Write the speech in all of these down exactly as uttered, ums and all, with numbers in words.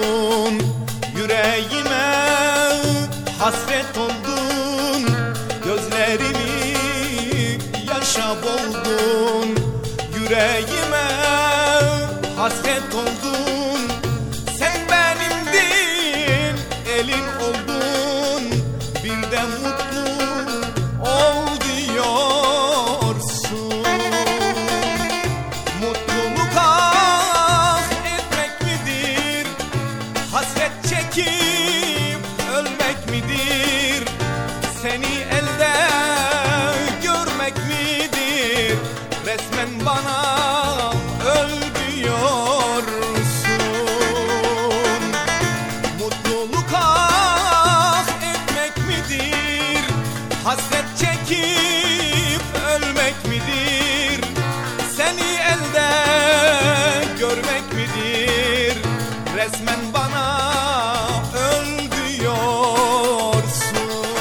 oldun, yüreğime hasret oldun, gözlerimi yaşa boğdun, yüreğime hasret oldun. Sen benimdin, elin oldun, bir de mutlu ol diyorsun. Mutluluk ah etmek midir? Hasret çekip ölmek midir? Seni elde görmek midir? Resmen bana öl diyorsun. Mutluluk ah etmek midir? Hasret çekip ölmek midir? Seni elde görmek midir? Resmen bana öl diyorsun.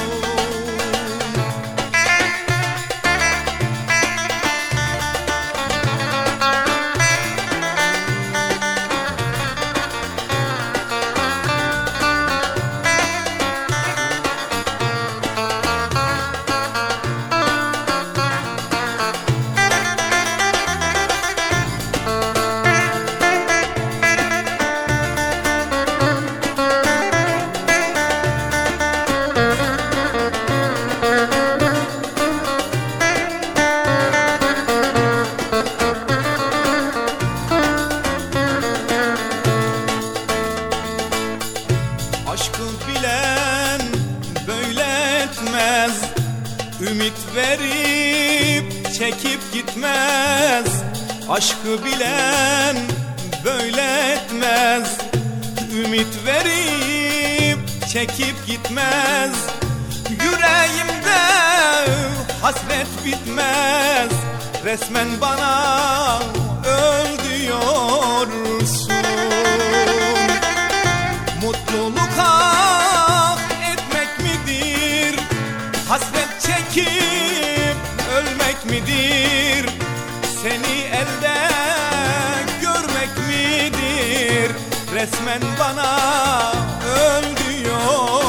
Aşkı bilen böyle etmez, ümit verip çekip gitmez. Aşkı bilen böyle etmez, ümit verip çekip gitmez. Yüreğimde hasret bitmez, resmen bana öl diyorsun. Mutluluk ah etmek midir? Hasret çekip ölmek midir? Seni elde görmek midir? Resmen bana öl diyor.